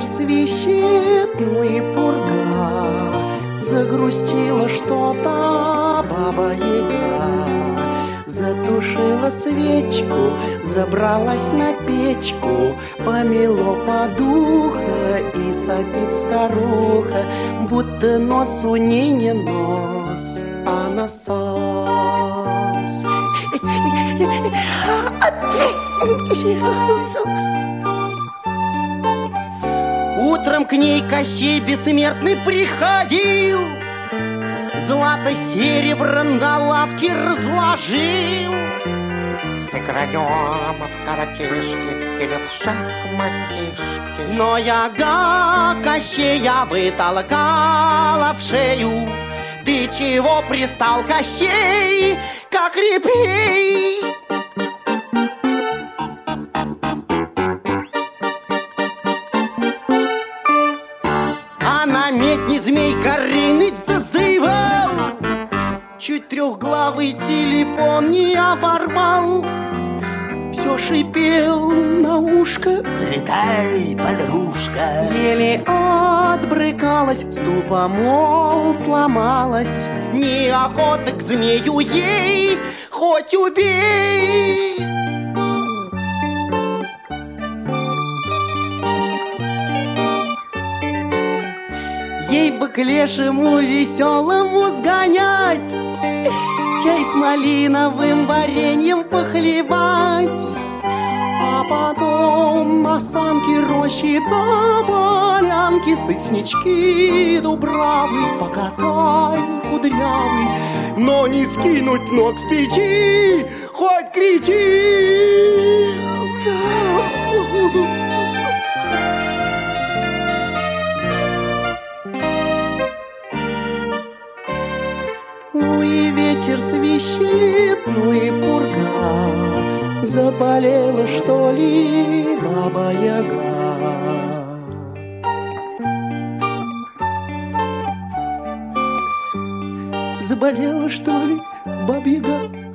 свищет, ну и пурга. Загрустила что-то Баба-Яга. Затушила свечку, забралась на печку, помело подуха и сопит старуха, будто нос у ней не нос, а насос. Утром к ней Кощей Бессмертный приходил, злато-серебро на лавке разложил. Сыграем в коротышки или в шахматишки. Но Яга Кощея вытолкала в шею. Ты чего пристал, Кощей, как репей? А на медне змей Горыныч зазывал, чуть трехглавый телефон не оборвал. Все шипел на ушко: Летай, подружка. еле отбрыкалась, ступа, мол, сломалась. Неохота к змею ей, хоть убей. Ей бы к лешему веселому сгонять, чай с малиновым вареньем похлебать, а потом на санки, рощи до полянки, соснички дубравы покатаем кудрявый, но не скинуть ног с печи, хоть кричи. Ну и ветер свищет, ну и пурга. Заболела, что ли, Баба-Яга? Заболела, что ли, Баба-Яга?